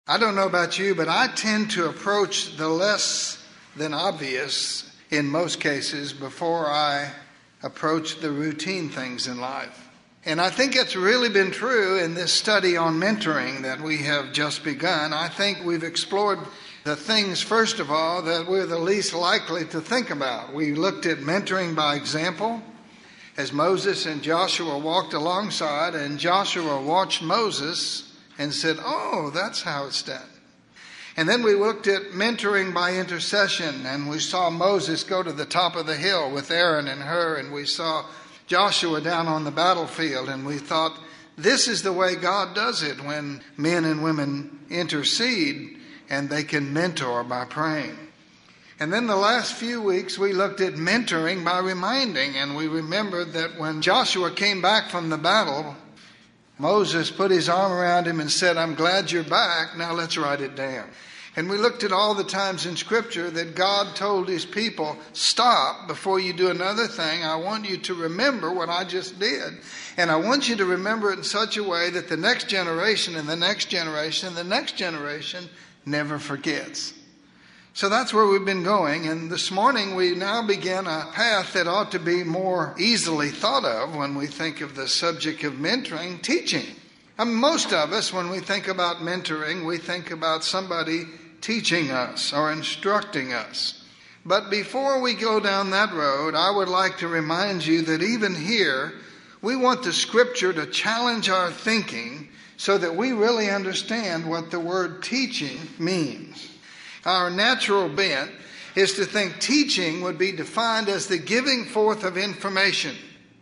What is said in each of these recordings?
I don't know about you, but I tend to approach the less than obvious in most cases before I approach the routine things in life. And I think it's really been true in this study on mentoring that we have just begun. I think we've explored the things, first of all, that we're the least likely to think about. We looked at mentoring by example as Moses and Joshua walked alongside, and Joshua watched Moses and said, "Oh, that's how it's done." And then we looked at mentoring by intercession, and we saw Moses go to the top of the hill with Aaron and Hur, and we saw Joshua down on the battlefield, and we thought, this is the way God does it when men and women intercede and they can mentor by praying. And then the last few weeks we looked at mentoring by reminding, and we remembered that when Joshua came back from the battle, Moses put his arm around him and said, "I'm glad you're back. Now let's write it down." And we looked at all the times in Scripture that God told his people, "Stop before you do another thing. I want you to remember what I just did. And I want you to remember it in such a way that the next generation and the next generation and the next generation never forgets." So that's where we've been going. And this morning we now begin a path that ought to be more easily thought of when we think of the subject of mentoring, teaching. Most of us, when we think about mentoring, we think about somebody teaching us or instructing us. But before we go down that road, I would like to remind you that even here, we want the Scripture to challenge our thinking so that we really understand what the word teaching means. Our natural bent is to think teaching would be defined as the giving forth of information,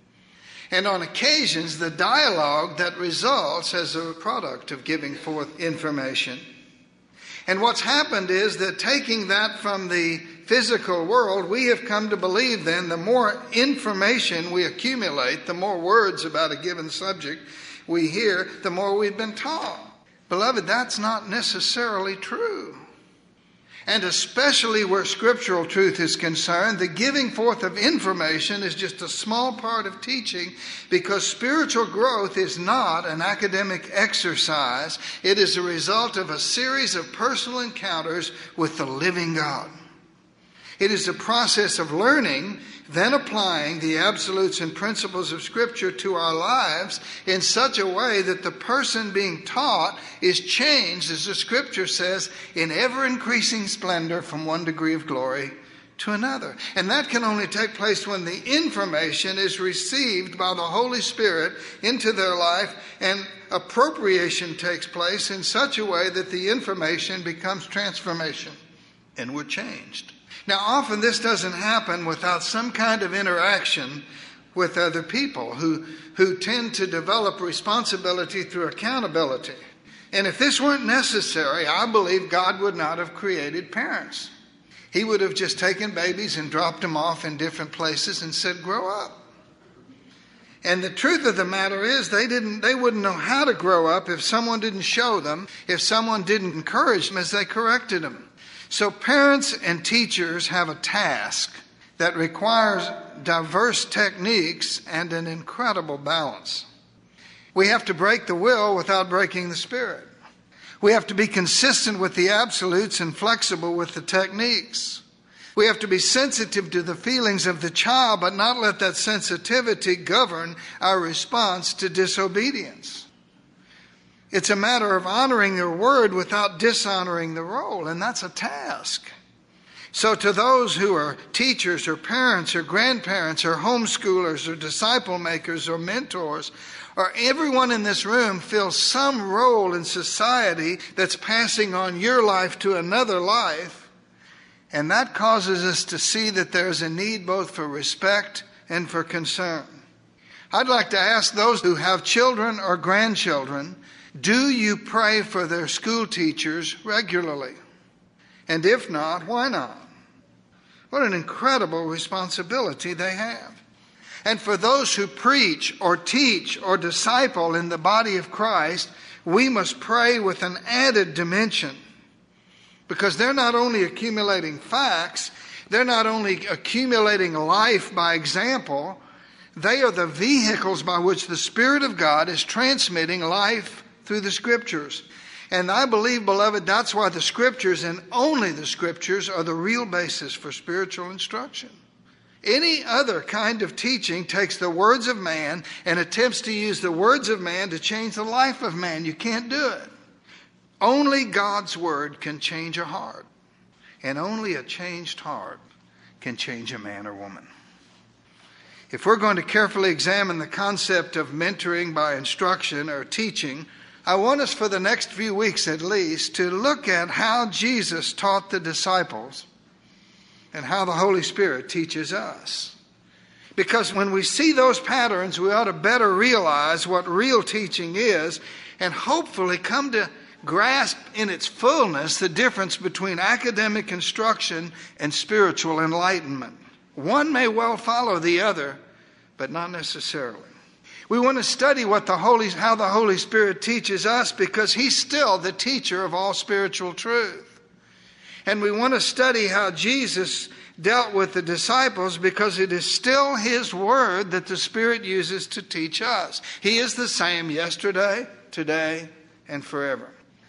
and on occasions the dialogue that results as a product of giving forth information. And what's happened is that taking that from the physical world, we have come to believe then the more information we accumulate, the more words about a given subject we hear, the more we've been taught. Beloved, that's not necessarily true. And especially where scriptural truth is concerned, the giving forth of information is just a small part of teaching, because spiritual growth is not an academic exercise. It is a result of a series of personal encounters with the living God. It is a process of learning, then applying the absolutes and principles of Scripture to our lives in such a way that the person being taught is changed, as the Scripture says, in ever-increasing splendor from one degree of glory to another. And that can only take place when the information is received by the Holy Spirit into their life, and appropriation takes place in such a way that the information becomes transformation, and we're changed. Now, often this doesn't happen without some kind of interaction with other people who tend to develop responsibility through accountability. And if this weren't necessary, I believe God would not have created parents. He would have just taken babies and dropped them off in different places and said, "Grow up." And the truth of the matter is they wouldn't know how to grow up if someone didn't show them, if someone didn't encourage them as they corrected them. So parents and teachers have a task that requires diverse techniques and an incredible balance. We have to break the will without breaking the spirit. We have to be consistent with the absolutes and flexible with the techniques. We have to be sensitive to the feelings of the child, but not let that sensitivity govern our response to disobedience. It's a matter of honoring your word without dishonoring the role, and that's a task. So to those who are teachers or parents or grandparents or homeschoolers or disciple makers or mentors, or everyone in this room feels some role in society that's passing on your life to another life, and that causes us to see that there's a need both for respect and for concern. I'd like to ask those who have children or grandchildren, do you pray for their school teachers regularly? And if not, why not? What an incredible responsibility they have. And for those who preach or teach or disciple in the body of Christ, we must pray with an added dimension, because they're not only accumulating facts, they're not only accumulating life by example, they are the vehicles by which the Spirit of God is transmitting life through the Scriptures. And I believe, beloved, that's why the Scriptures, and only the Scriptures, are the real basis for spiritual instruction. Any other kind of teaching takes the words of man and attempts to use the words of man to change the life of man. You can't do it. Only God's Word can change a heart. And only a changed heart can change a man or woman. If we're going to carefully examine the concept of mentoring by instruction or teaching, I want us for the next few weeks at least to look at how Jesus taught the disciples and how the Holy Spirit teaches us. Because when we see those patterns, we ought to better realize what real teaching is and hopefully come to grasp in its fullness the difference between academic instruction and spiritual enlightenment. One may well follow the other, but not necessarily. We want to study how the Holy Spirit teaches us because He's still the teacher of all spiritual truth. And we want to study how Jesus dealt with the disciples because it is still His Word that the Spirit uses to teach us. He is the same yesterday, today, and forever.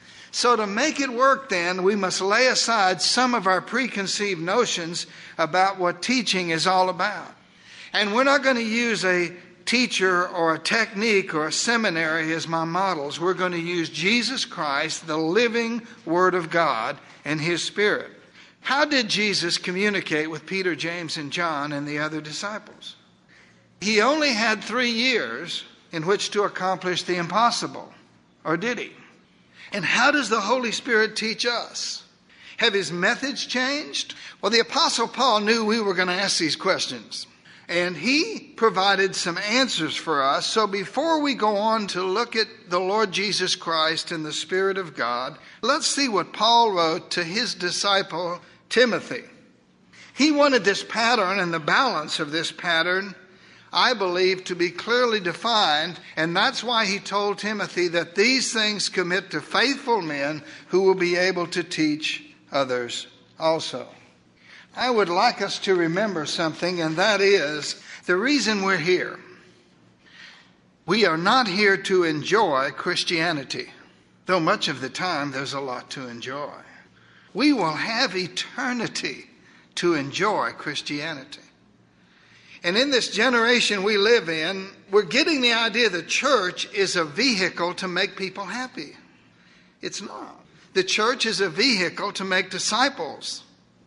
So to make it work then, we must lay aside some of our preconceived notions about what teaching is all about. And we're not going to use a teacher or a technique or a seminary as my models. We're going to use Jesus Christ, the living Word of God, and His Spirit. How did Jesus communicate with Peter, James, and John and the other disciples? He only had 3 years in which to accomplish the impossible. Or did He? And how does the Holy Spirit teach us? Have His methods changed? Well, the Apostle Paul knew we were going to ask these questions. And he provided some answers for us. So before we go on to look at the Lord Jesus Christ and the Spirit of God, let's see what Paul wrote to his disciple Timothy. He wanted this pattern and the balance of this pattern, I believe, to be clearly defined. And that's why he told Timothy that these things commit to faithful men who will be able to teach others also. I would like us to remember something, and that is the reason we're here. We are not here to enjoy Christianity, though much of the time there's a lot to enjoy. We will have eternity to enjoy Christianity. And in this generation we live in, we're getting the idea the church is a vehicle to make people happy. It's not. The church is a vehicle to make disciples,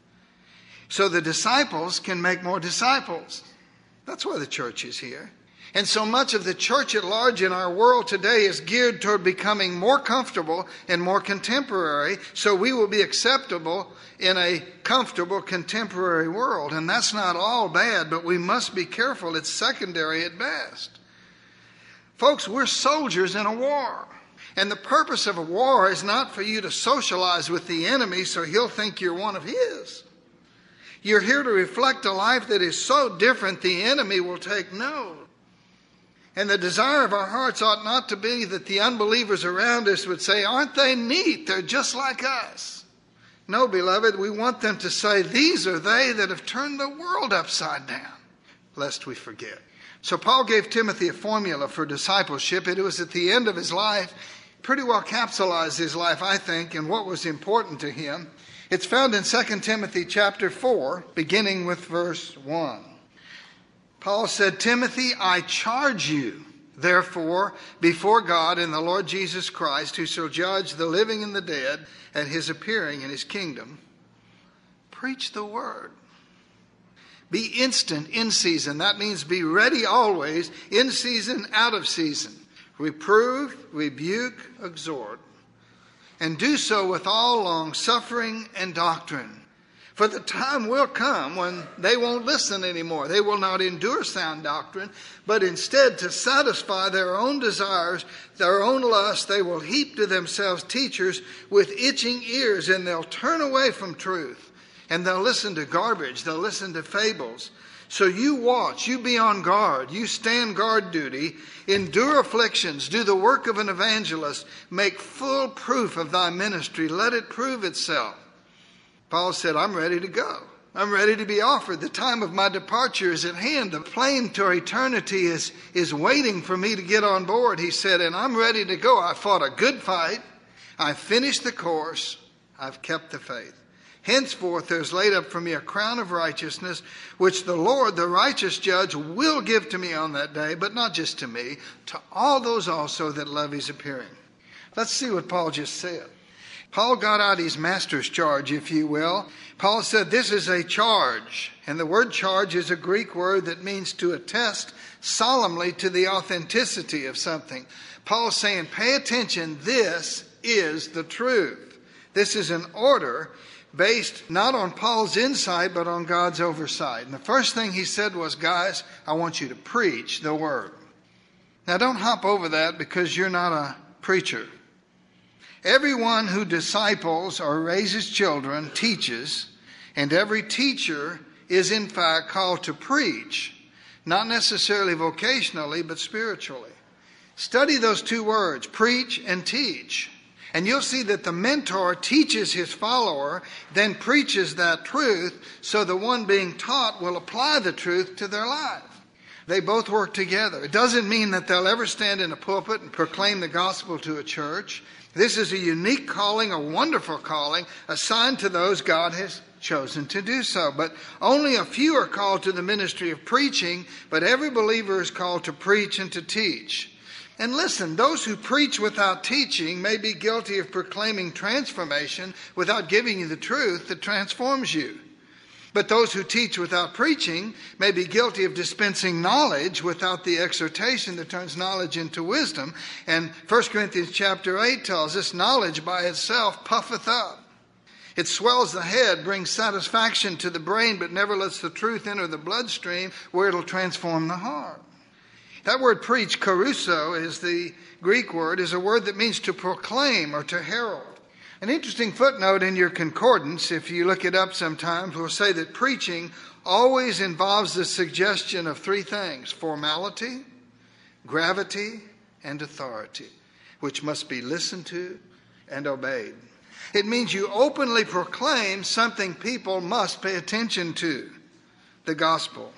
so the disciples can make more disciples. That's why the church is here. And so much of the church at large in our world today is geared toward becoming more comfortable and more contemporary, so we will be acceptable in a comfortable contemporary world. And that's not all bad, but we must be careful. It's secondary at best. Folks, we're soldiers in a war. And the purpose of a war is not for you to socialize with the enemy so he'll think you're one of his. You're here to reflect a life that is so different the enemy will take note. And the desire of our hearts ought not to be that the unbelievers around us would say, aren't they neat? They're just like us. No, beloved, we want them to say, these are they that have turned the world upside down, lest we forget. So Paul gave Timothy a formula for discipleship. It was at the end of his life, pretty well capsulized his life, I think, and what was important to him. It's found in 2 Timothy chapter 4, beginning with verse 1. Paul said, Timothy, I charge you, therefore, before God and the Lord Jesus Christ, who shall judge the living and the dead at his appearing in his kingdom, preach the word. Be instant in season. That means be ready always, in season, out of season. Reprove, rebuke, exhort. And do so with all long suffering and doctrine. For the time will come when they won't listen anymore. They will not endure sound doctrine, but instead to satisfy their own desires, their own lusts, they will heap to themselves teachers with itching ears, and they'll turn away from truth. And they'll listen to garbage. They'll listen to fables. So you watch, you be on guard, you stand guard duty, endure afflictions, do the work of an evangelist, make full proof of thy ministry, let it prove itself. Paul said, I'm ready to go. I'm ready to be offered. The time of my departure is at hand. The plane to eternity is waiting for me to get on board, he said, and I'm ready to go. I fought a good fight. I've finished the course. I've kept the faith. Henceforth there is laid up for me a crown of righteousness, which the Lord, the righteous judge, will give to me on that day, but not just to me, to all those also that love his appearing. Let's see what Paul just said. Paul got out his master's charge, if you will. Paul said this is a charge. And the word charge is a Greek word that means to attest solemnly to the authenticity of something. Paul's saying, pay attention, this is the truth. This is an order based not on Paul's insight, but on God's oversight. And the first thing he said was, guys, I want you to preach the word. Now don't hop over that because you're not a preacher. Everyone who disciples or raises children teaches, and every teacher is in fact called to preach, not necessarily vocationally, but spiritually. Study those two words, preach and teach. And you'll see that the mentor teaches his follower, then preaches that truth, so the one being taught will apply the truth to their life. They both work together. It doesn't mean that they'll ever stand in a pulpit and proclaim the gospel to a church. This is a unique calling, a wonderful calling, assigned to those God has chosen to do so. But only a few are called to the ministry of preaching, but every believer is called to preach and to teach. And listen, those who preach without teaching may be guilty of proclaiming transformation without giving you the truth that transforms you. But those who teach without preaching may be guilty of dispensing knowledge without the exhortation that turns knowledge into wisdom. And 1 Corinthians chapter 8 tells us, knowledge by itself puffeth up. It swells the head, brings satisfaction to the brain, but never lets the truth enter the bloodstream where it'll transform the heart. That word preach, kerusso, is the Greek word, is a word that means to proclaim or to herald. An interesting footnote in your concordance, if you look it up sometimes, will say that preaching always involves the suggestion of three things: formality, gravity, and authority, which must be listened to and obeyed. It means you openly proclaim something people must pay attention to, the gospel.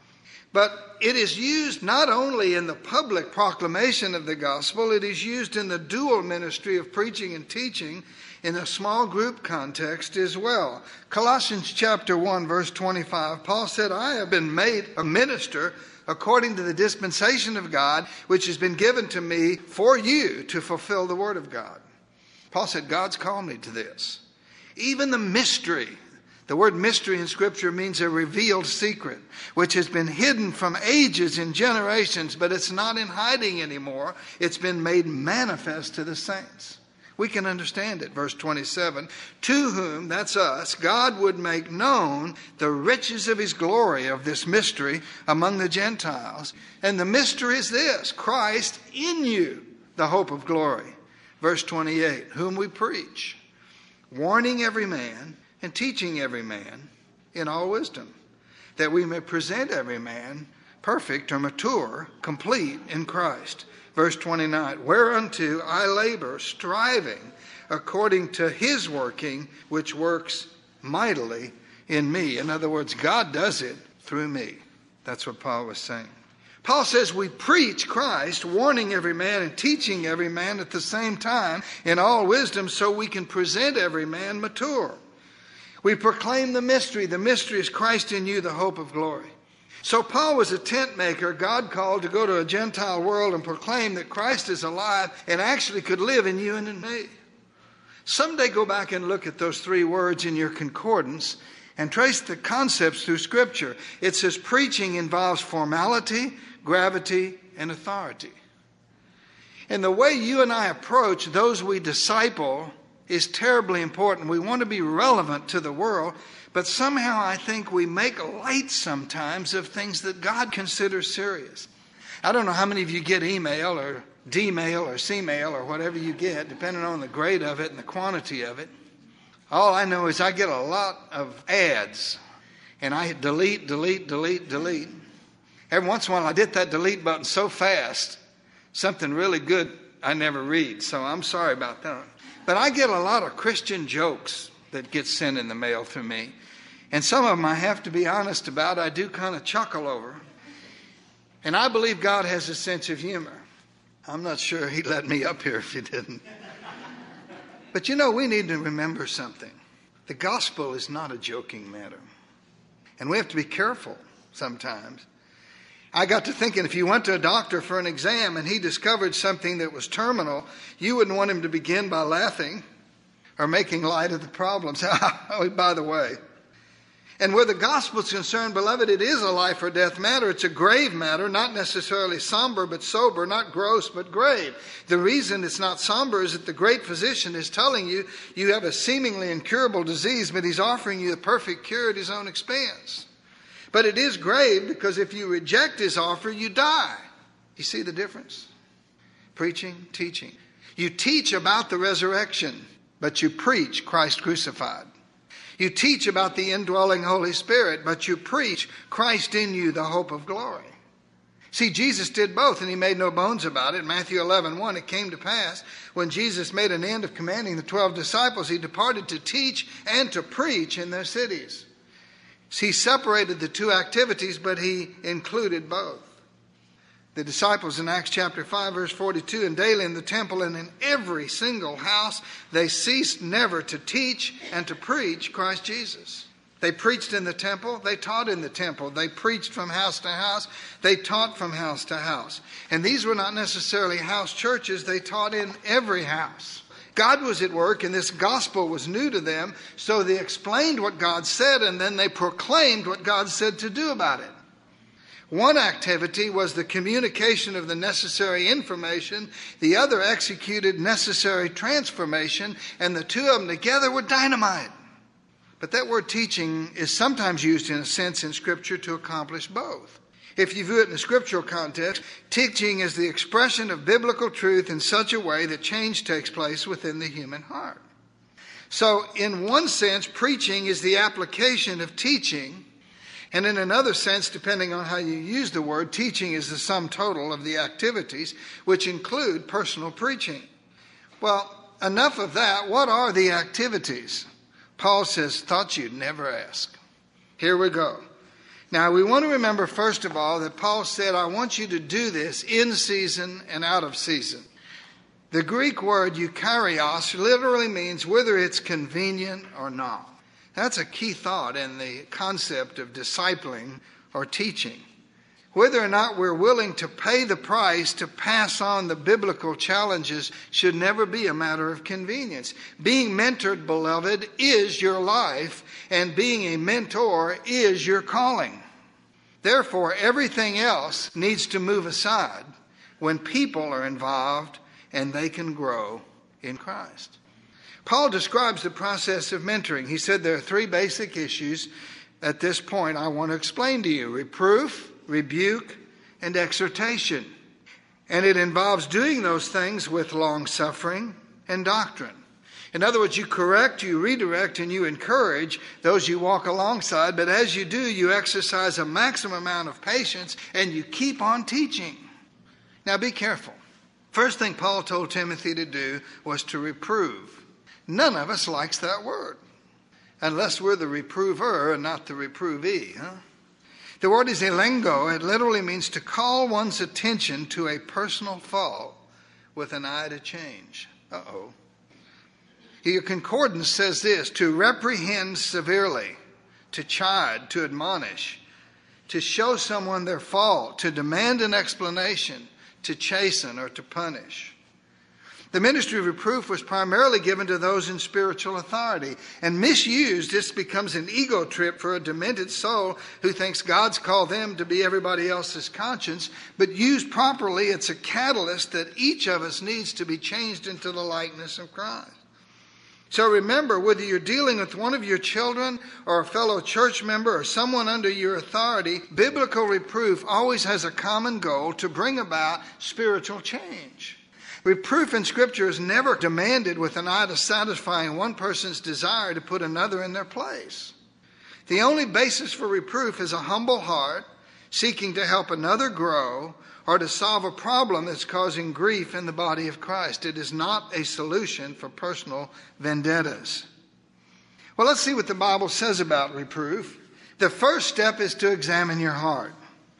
But it is used not only in the public proclamation of the gospel, it is used in the dual ministry of preaching and teaching in a small group context as well. Colossians chapter 1, verse 25, Paul said, I have been made a minister according to the dispensation of God, which has been given to me for you to fulfill the word of God. Paul said, God's called me to this. Even the mystery. The word mystery in Scripture means a revealed secret, which has been hidden from ages and generations, but it's not in hiding anymore. It's been made manifest to the saints. We can understand it. Verse 27, to whom, that's us, God would make known the riches of his glory of this mystery among the Gentiles. And the mystery is this: Christ in you, the hope of glory. Verse 28, whom we preach, warning every man and teaching every man in all wisdom, that we may present every man perfect or mature, complete in Christ. Verse 29, whereunto I labor, striving according to his working, which works mightily in me. In other words, God does it through me. That's what Paul was saying. Paul says we preach Christ, warning every man and teaching every man at the same time in all wisdom, so we can present every man mature. We proclaim the mystery. The mystery is Christ in you, the hope of glory. So Paul was a tent maker God called to go to a Gentile world and proclaim that Christ is alive and actually could live in you and in me. Someday go back and look at those three words in your concordance and trace the concepts through Scripture. It says preaching involves formality, gravity, and authority. And the way you and I approach those we disciple is terribly important. We want to be relevant to the world, but somehow I think we make light sometimes of things that God considers serious. I don't know how many of you get email or D-mail or C-mail or whatever you get, depending on the grade of it and the quantity of it. All I know is I get a lot of ads, and I delete. Every once in a while I hit that delete button so fast, something really good I never read, so I'm sorry about that. But I get a lot of Christian jokes that get sent in the mail through me. And some of them I have to be honest about. I do kind of chuckle over. And I believe God has a sense of humor. I'm not sure he'd let me up here if he didn't. But you know, we need to remember something. The gospel is not a joking matter. And we have to be careful sometimes. I got to thinking, if you went to a doctor for an exam and he discovered something that was terminal, you wouldn't want him to begin by laughing or making light of the problems. Oh, by the way. And where the gospel is concerned, beloved, it is a life or death matter. It's a grave matter, not necessarily somber but sober, not gross but grave. The reason it's not somber is that the great physician is telling you you have a seemingly incurable disease, but he's offering you the perfect cure at his own expense. But it is grave because if you reject his offer, you die. You see the difference? Preaching, teaching. You teach about the resurrection, but you preach Christ crucified. You teach about the indwelling Holy Spirit, but you preach Christ in you, the hope of glory. See, Jesus did both, and he made no bones about it. Matthew 11:1, it came to pass, when Jesus made an end of commanding the 12 disciples, he departed to teach and to preach in their cities. He separated the two activities, but he included both. The disciples in Acts chapter 5, verse 42, and daily in the temple and in every single house, they ceased never to teach and to preach Christ Jesus. They preached in the temple, they taught in the temple, they preached from house to house, they taught from house to house. And these were not necessarily house churches, they taught in every house. God was at work and this gospel was new to them, so they explained what God said and then they proclaimed what God said to do about it. One activity was the communication of the necessary information. The other executed necessary transformation, and the two of them together were dynamite. But that word teaching is sometimes used in a sense in Scripture to accomplish both. If you view it in a scriptural context, teaching is the expression of biblical truth in such a way that change takes place within the human heart. So in one sense, preaching is the application of teaching. And in another sense, depending on how you use the word, teaching is the sum total of the activities, which include personal preaching. Well, enough of that. What are the activities? Paul says, thought you'd never ask. Here we go. Now, we want to remember, first of all, that Paul said, I want you to do this in season and out of season. The Greek word eukaryotes literally means whether it's convenient or not. That's a key thought in the concept of discipling or teaching. Whether or not we're willing to pay the price to pass on the biblical challenges should never be a matter of convenience. Being mentored, beloved, is your life, and being a mentor is your calling. Therefore, everything else needs to move aside when people are involved and they can grow in Christ. Paul describes the process of mentoring. He said there are three basic issues at this point I want to explain to you: reproof, rebuke, and exhortation. And it involves doing those things with long-suffering and doctrine. In other words, you correct, you redirect, and you encourage those you walk alongside. But as you do, you exercise a maximum amount of patience and you keep on teaching. Now be careful. First thing Paul told Timothy to do was to reprove. None of us likes that word, unless we're the reprover and not the reprovee. The word is elengo. It literally means to call one's attention to a personal fault with an eye to change. Your concordance says this: to reprehend severely, to chide, to admonish, to show someone their fault, to demand an explanation, to chasten or to punish. The ministry of reproof was primarily given to those in spiritual authority. And misused, this becomes an ego trip for a demented soul who thinks God's called them to be everybody else's conscience. But used properly, it's a catalyst that each of us needs to be changed into the likeness of Christ. So remember, whether you're dealing with one of your children or a fellow church member or someone under your authority, biblical reproof always has a common goal: to bring about spiritual change. Reproof in Scripture is never demanded with an eye to satisfying one person's desire to put another in their place. The only basis for reproof is a humble heart seeking to help another grow or to solve a problem that's causing grief in the body of Christ. It is not a solution for personal vendettas. Well, let's see what the Bible says about reproof. The first step is to examine your heart.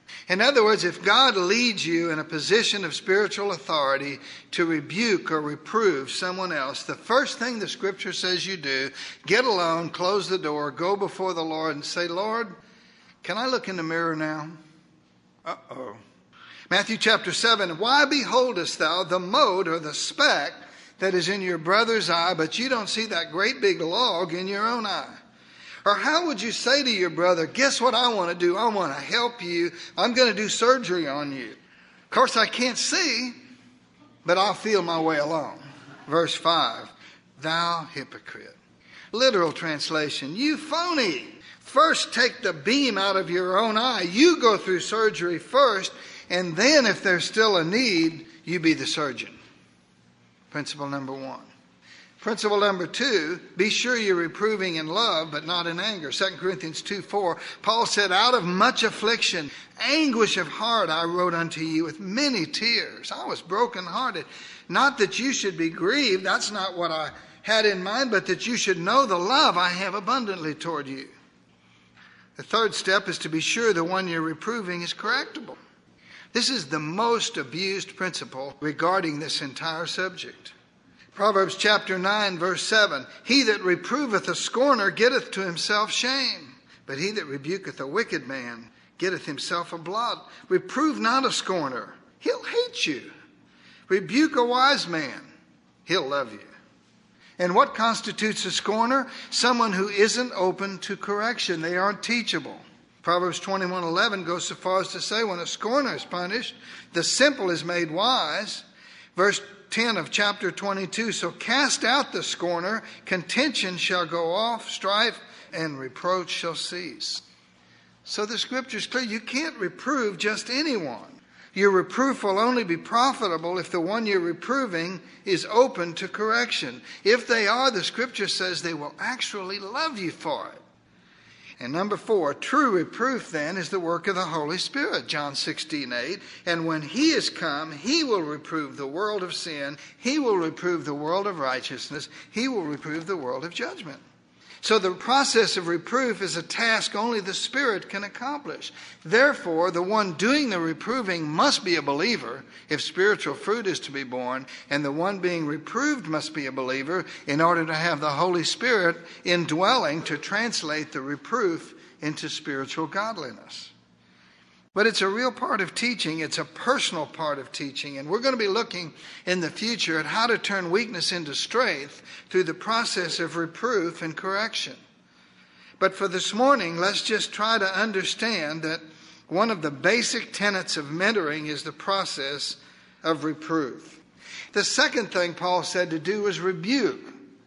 In other words, if God leads you in a position of spiritual authority to rebuke or reprove someone else, the first thing the Scripture says you do, get alone, close the door, go before the Lord and say, Lord, can I look in the mirror now? Uh-oh. Matthew chapter 7, why beholdest thou the mote or the speck that is in your brother's eye, but you don't see that great big log in your own eye? Or how would you say to your brother, guess what I want to do? I want to help you. I'm going to do surgery on you. Of course, I can't see, but I'll feel my way along. Verse 5, thou hypocrite. Literal translation, you phony. First take the beam out of your own eye. You go through surgery first, and then if there's still a need, you be the surgeon. Principle number 1. Principle number 2, be sure you're reproving in love, but not in anger. 2 Corinthians 2:4, Paul said, out of much affliction, anguish of heart I wrote unto you with many tears. I was brokenhearted. Not that you should be grieved, that's not what I had in mind, but that you should know the love I have abundantly toward you. The third step is to be sure the one you're reproving is correctable. This is the most abused principle regarding this entire subject. Proverbs chapter 9, verse 7, he that reproveth a scorner getteth to himself shame, but he that rebuketh a wicked man getteth himself a blot. Reprove not a scorner, he'll hate you. Rebuke a wise man, he'll love you. And what constitutes a scorner? Someone who isn't open to correction. They aren't teachable. Proverbs 21:11 goes so far as to say, when a scorner is punished, the simple is made wise. Verse 10 of chapter 22, so cast out the scorner, contention shall go off, strife and reproach shall cease. So the Scripture is clear. You can't reprove just anyone. Your reproof will only be profitable if the one you're reproving is open to correction. If they are, the Scripture says they will actually love you for it. And number 4, true reproof then is the work of the Holy Spirit. John 16:8. And when he is come, he will reprove the world of sin. He will reprove the world of righteousness. He will reprove the world of judgment. So the process of reproof is a task only the Spirit can accomplish. Therefore, the one doing the reproving must be a believer if spiritual fruit is to be born, and the one being reproved must be a believer in order to have the Holy Spirit indwelling to translate the reproof into spiritual godliness. But it's a real part of teaching. It's a personal part of teaching. And we're going to be looking in the future at how to turn weakness into strength through the process of reproof and correction. But for this morning, let's just try to understand that one of the basic tenets of mentoring is the process of reproof. The second thing Paul said to do was rebuke.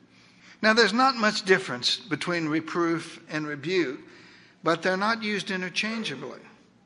Now, there's not much difference between reproof and rebuke, but they're not used interchangeably.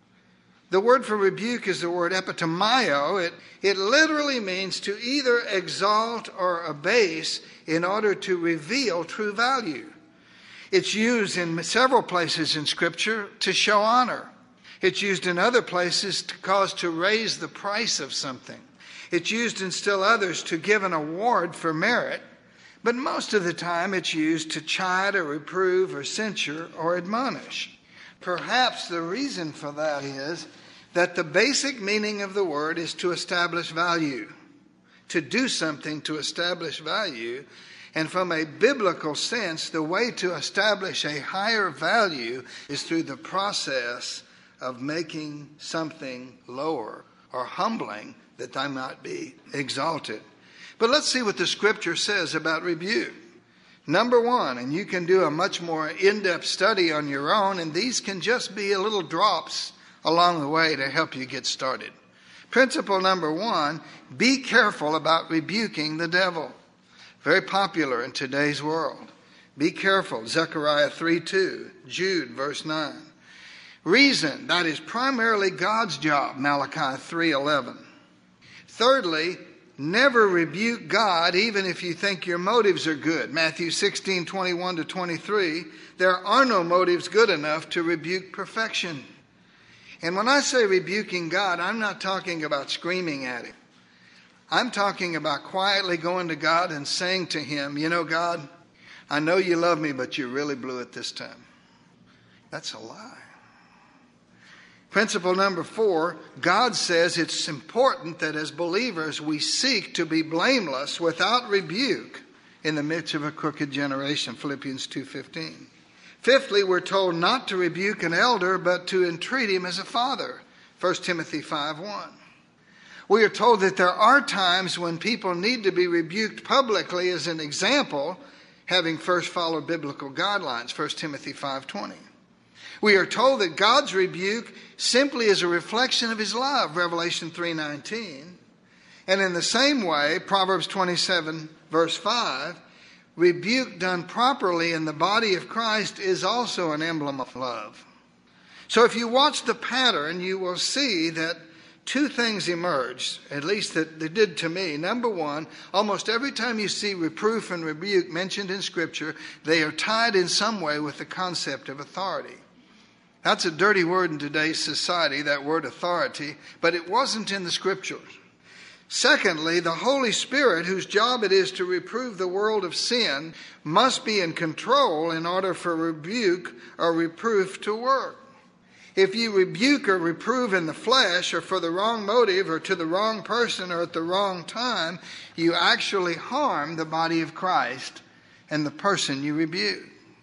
The word for rebuke is the word epitomio. It literally means to either exalt or abase in order to reveal true value. It's used in several places in Scripture to show honor. It's used in other places to cause to raise the price of something. It's used in still others to give an award for merit. But most of the time it's used to chide or reprove or censure or admonish. Perhaps the reason for that is that the basic meaning of the word is to establish value, to do something to establish value. And from a biblical sense, the way to establish a higher value is through the process of making something lower or humbling that they might be exalted. But let's see what the Scripture says about rebuke. Number 1, and you can do a much more in-depth study on your own, and these can just be a little drops along the way to help you get started. Principle number 1, be careful about rebuking the devil. Very popular in today's world. Be careful, Zechariah 3:2, Jude verse 9. Reason, that is primarily God's job, Malachi 3:11. Thirdly, never rebuke God even if you think your motives are good. Matthew 16:21-23, there are no motives good enough to rebuke perfection. And when I say rebuking God, I'm not talking about screaming at him. I'm talking about quietly going to God and saying to him, you know, God, I know you love me, but you really blew it this time. That's a lie. Principle number 4, God says it's important that as believers we seek to be blameless without rebuke in the midst of a crooked generation, Philippians 2:15. Fifthly, we're told not to rebuke an elder, but to entreat him as a father, 1 Timothy 5:1. We are told that there are times when people need to be rebuked publicly as an example, having first followed biblical guidelines, 1 Timothy 5:20. We are told that God's rebuke simply is a reflection of his love, Revelation 3:19. And in the same way, Proverbs 27, verse 5, rebuke done properly in the body of Christ is also an emblem of love. So if you watch the pattern, you will see that two things emerge, at least that they did to me. Number one, almost every time you see reproof and rebuke mentioned in Scripture, they are tied in some way with the concept of authority. That's a dirty word in today's society, that word authority, but it wasn't in the Scriptures. Secondly, the Holy Spirit, whose job it is to reprove the world of sin, must be in control in order for rebuke or reproof to work. If you rebuke or reprove in the flesh or for the wrong motive or to the wrong person or at the wrong time, you actually harm the body of Christ and the person you rebuke.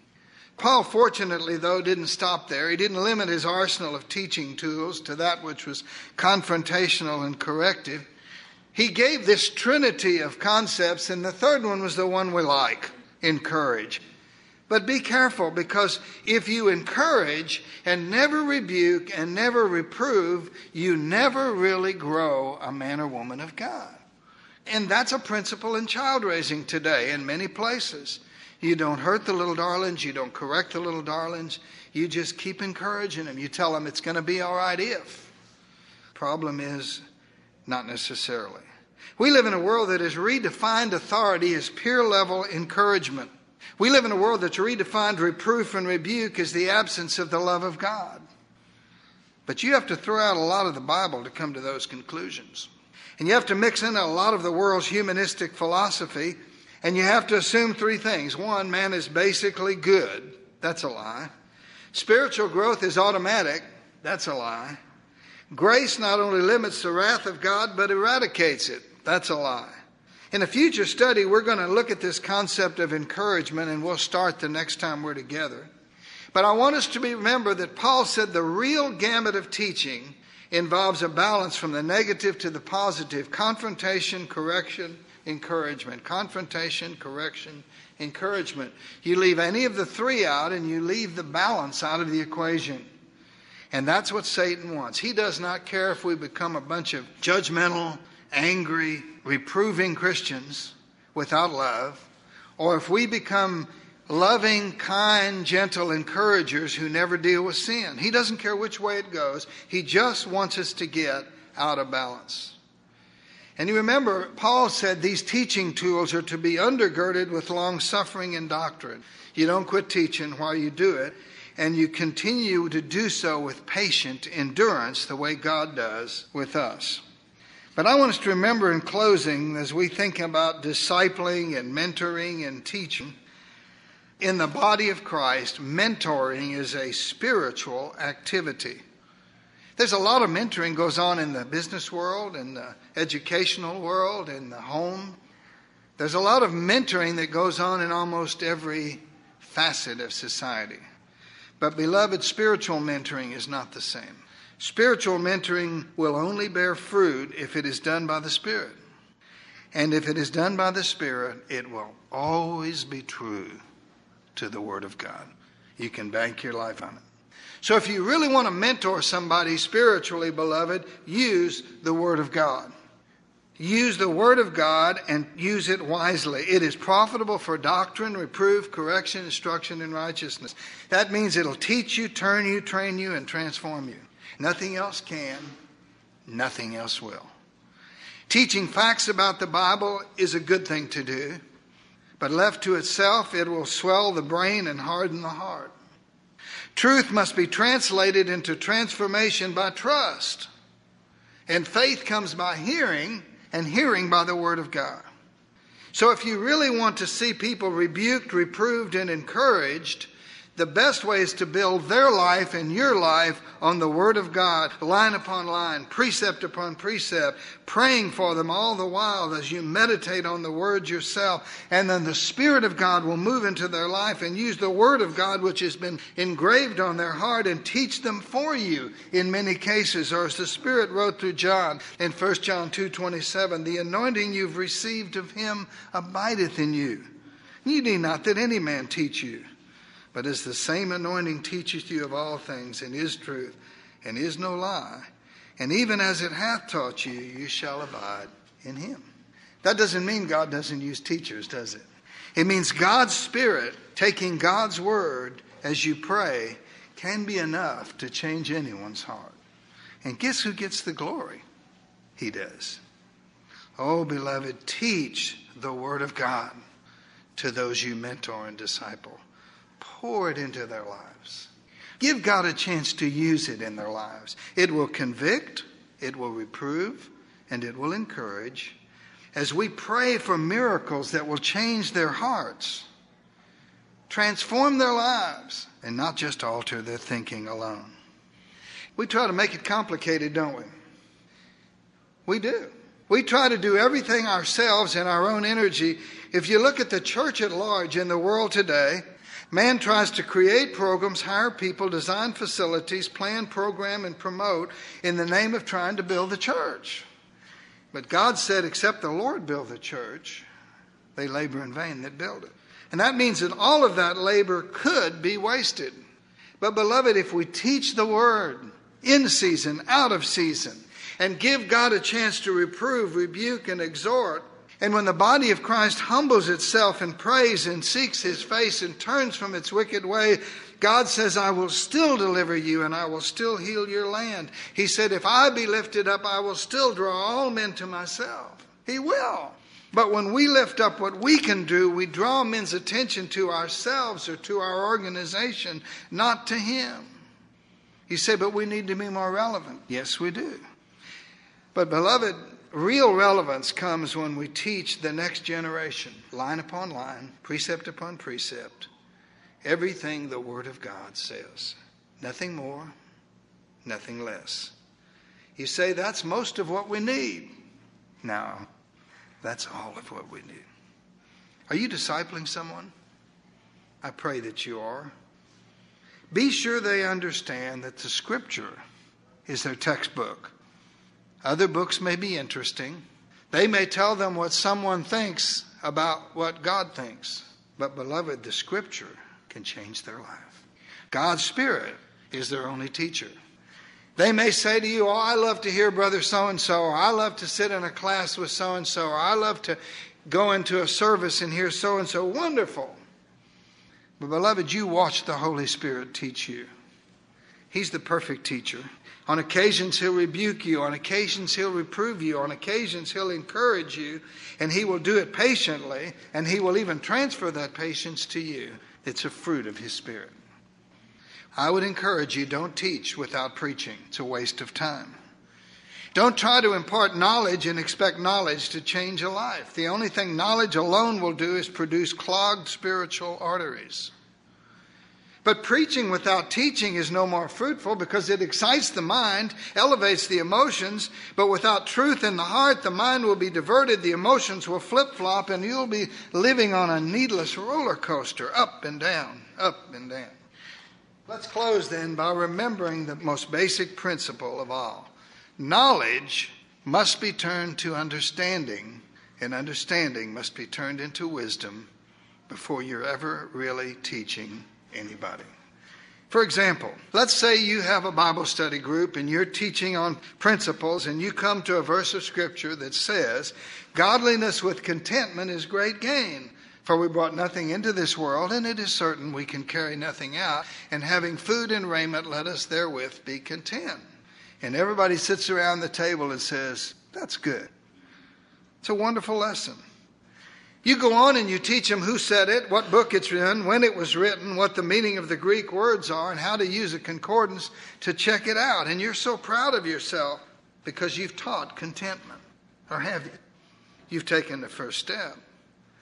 Paul, fortunately, though, didn't stop there. He didn't limit his arsenal of teaching tools to that which was confrontational and corrective. He gave this trinity of concepts, and the third one was the one we like, encourage. But be careful, because if you encourage and never rebuke and never reprove, you never really grow a man or woman of God. And that's a principle in child raising today in many places. You don't hurt the little darlings. You don't correct the little darlings. You just keep encouraging them. You tell them it's going to be all right if. Problem is, not necessarily. We live in a world that has redefined authority as peer-level encouragement. We live in a world that's redefined reproof and rebuke as the absence of the love of God. But you have to throw out a lot of the Bible to come to those conclusions. And you have to mix in a lot of the world's humanistic philosophy. And you have to assume three things. One, man is basically good. That's a lie. Spiritual growth is automatic. That's a lie. Grace not only limits the wrath of God, but eradicates it. That's a lie. In a future study, we're going to look at this concept of encouragement, and we'll start the next time we're together. But I want us to remember that Paul said the real gamut of teaching involves a balance from the negative to the positive, confrontation, correction, encouragement. Confrontation, correction, encouragement. You leave any of the three out and you leave the balance out of the equation. And that's what Satan wants. He does not care if we become a bunch of judgmental, angry, reproving Christians without love, or if we become loving, kind, gentle encouragers who never deal with sin. He doesn't care which way it goes. He just wants us to get out of balance. And you remember, Paul said these teaching tools are to be undergirded with long-suffering and doctrine. You don't quit teaching while you do it, and you continue to do so with patient endurance the way God does with us. But I want us to remember in closing, as we think about discipling and mentoring and teaching, in the body of Christ, mentoring is a spiritual activity. There's a lot of mentoring goes on in the business world, in the educational world, in the home. There's a lot of mentoring that goes on in almost every facet of society. But beloved, spiritual mentoring is not the same. Spiritual mentoring will only bear fruit if it is done by the Spirit. And if it is done by the Spirit, it will always be true to the Word of God. You can bank your life on it. So if you really want to mentor somebody spiritually, beloved, use the Word of God. Use the Word of God and use it wisely. It is profitable for doctrine, reproof, correction, instruction in righteousness. That means it'll teach you, turn you, train you, and transform you. Nothing else can. Nothing else will. Teaching facts about the Bible is a good thing to do, but left to itself, it will swell the brain and harden the heart. Truth must be translated into transformation by trust. And faith comes by hearing, and hearing by the Word of God. So if you really want to see people rebuked, reproved, and encouraged, The best way is to build their life and your life on the Word of God, line upon line, precept upon precept, praying for them all the while as you meditate on the Word yourself. And then the Spirit of God will move into their life and use the Word of God, which has been engraved on their heart, and teach them for you in many cases. Or as the Spirit wrote through John in 1 John 2:27, the anointing you've received of Him abideth in you. You need not that any man teach you. But as the same anointing teacheth you of all things, and is truth, and is no lie, and even as it hath taught you, you shall abide in Him. That doesn't mean God doesn't use teachers, does it? It means God's Spirit, taking God's Word as you pray, can be enough to change anyone's heart. And guess who gets the glory? He does. Oh, beloved, teach the Word of God to those you mentor and disciple. Pour it into their lives. Give God a chance to use it in their lives. It will convict, it will reprove, and it will encourage. As we pray for miracles that will change their hearts, transform their lives, and not just alter their thinking alone. We try to make it complicated, don't we? We do. We try to do everything ourselves in our own energy. If you look at the church at large in the world today, man tries to create programs, hire people, design facilities, plan, program, and promote in the name of trying to build the church. But God said, except the Lord build the church, they labor in vain that build it. And that means that all of that labor could be wasted. But beloved, if we teach the Word in season, out of season, and give God a chance to reprove, rebuke, and exhort, and when the body of Christ humbles itself and prays and seeks His face and turns from its wicked way, God says, I will still deliver you and I will still heal your land. He said, if I be lifted up, I will still draw all men to myself. He will. But when we lift up what we can do, we draw men's attention to ourselves or to our organization, not to Him. You say, but we need to be more relevant. Yes, we do. But beloved, real relevance comes when we teach the next generation, line upon line, precept upon precept, everything the Word of God says. Nothing more, nothing less. You say, that's most of what we need. No, that's all of what we need. Are you discipling someone? I pray that you are. Be sure they understand that the Scripture is their textbook. Other books may be interesting. They may tell them what someone thinks about what God thinks. But beloved, the Scripture can change their life. God's Spirit is their only teacher. They may say to you, oh, I love to hear Brother so-and-so, or I love to sit in a class with so-and-so, or I love to go into a service and hear so-and-so. Wonderful. But beloved, you watch the Holy Spirit teach you. He's the perfect teacher. On occasions, He'll rebuke you. On occasions, He'll reprove you. On occasions, He'll encourage you. And He will do it patiently. And He will even transfer that patience to you. It's a fruit of His Spirit. I would encourage you, don't teach without preaching. It's a waste of time. Don't try to impart knowledge and expect knowledge to change a life. The only thing knowledge alone will do is produce clogged spiritual arteries. But preaching without teaching is no more fruitful because it excites the mind, elevates the emotions, but without truth in the heart, the mind will be diverted, the emotions will flip-flop, and you'll be living on a needless roller coaster, up and down, up and down. Let's close then by remembering the most basic principle of all. Knowledge must be turned to understanding, and understanding must be turned into wisdom before you're ever really teaching anybody. For example, let's say you have a Bible study group and you're teaching on principles and you come to a verse of Scripture that says, godliness with contentment is great gain. For we brought nothing into this world, and it is certain we can carry nothing out. And having food and raiment, let us therewith be content. And everybody sits around the table and says, that's good. It's a wonderful lesson. You go on and you teach them who said it, what book it's in, when it was written, what the meaning of the Greek words are, and how to use a concordance to check it out. And you're so proud of yourself because you've taught contentment. Or have you? You've taken the first step.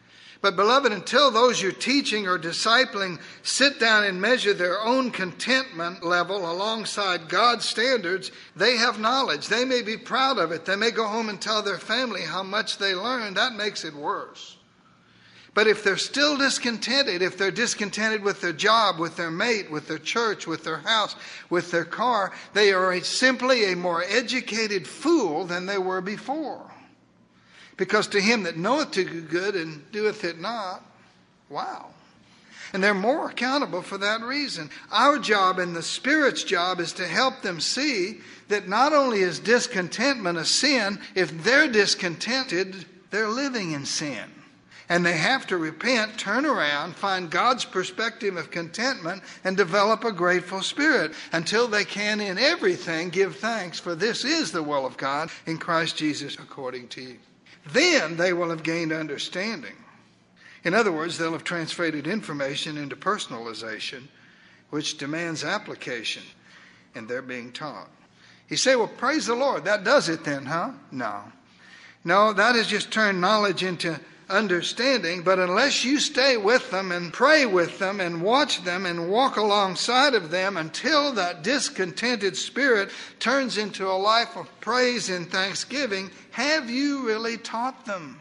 But beloved, until those you're teaching or discipling sit down and measure their own contentment level alongside God's standards, they have knowledge. They may be proud of it. They may go home and tell their family how much they learned. That makes it worse. But if they're still discontented, if they're discontented with their job, with their mate, with their church, with their house, with their car, they are simply a more educated fool than they were before. Because to him that knoweth to do good and doeth it not, wow. And they're more accountable for that reason. Our job and the Spirit's job is to help them see that not only is discontentment a sin, if they're discontented, they're living in sin. And they have to repent, turn around, find God's perspective of contentment, and develop a grateful spirit until they can in everything give thanks, for this is the will of God in Christ Jesus according to you. Then they will have gained understanding. In other words, they'll have translated information into personalization, which demands application, and they're being taught. You say, well, praise the Lord. That does it then, huh? No, that has just turned knowledge into understanding. But unless you stay with them and pray with them and watch them and walk alongside of them until that discontented spirit turns into a life of praise and thanksgiving, have you really taught them?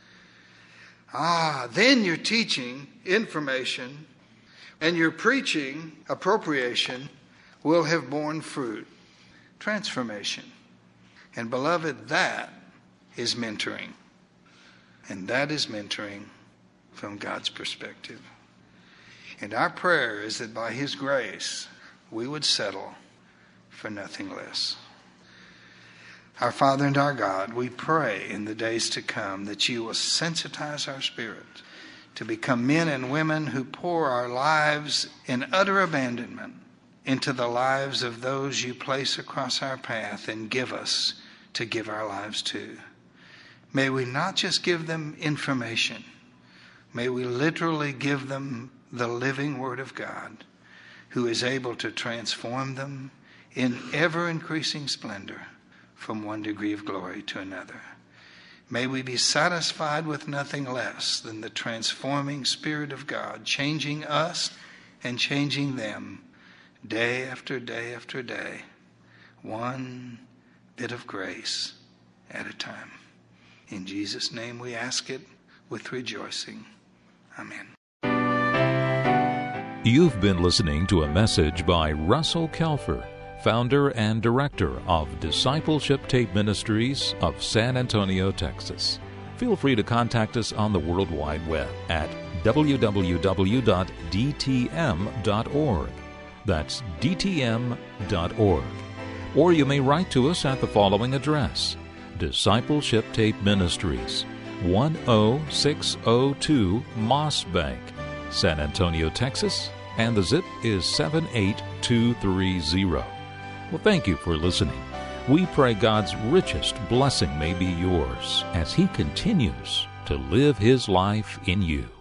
Then your teaching information and your preaching appropriation will have borne fruit. Transformation. And beloved, that is mentoring. And that is mentoring from God's perspective. And our prayer is that by His grace, we would settle for nothing less. Our Father and our God, we pray in the days to come that you will sensitize our spirit to become men and women who pour our lives in utter abandonment into the lives of those you place across our path and give us to give our lives to. May we not just give them information. May we literally give them the living Word of God, who is able to transform them in ever-increasing splendor from one degree of glory to another. May we be satisfied with nothing less than the transforming Spirit of God, changing us and changing them day after day after day, one bit of grace at a time. In Jesus' name we ask it with rejoicing. Amen. You've been listening to a message by Russell Kelfer, founder and director of Discipleship Tape Ministries of San Antonio, Texas. Feel free to contact us on the World Wide Web at www.dtm.org. That's dtm.org. Or you may write to us at the following address: Discipleship Tape Ministries, 10602 Moss Bank, San Antonio, Texas, and the zip is 78230. Well, thank you for listening. We pray God's richest blessing may be yours as He continues to live His life in you.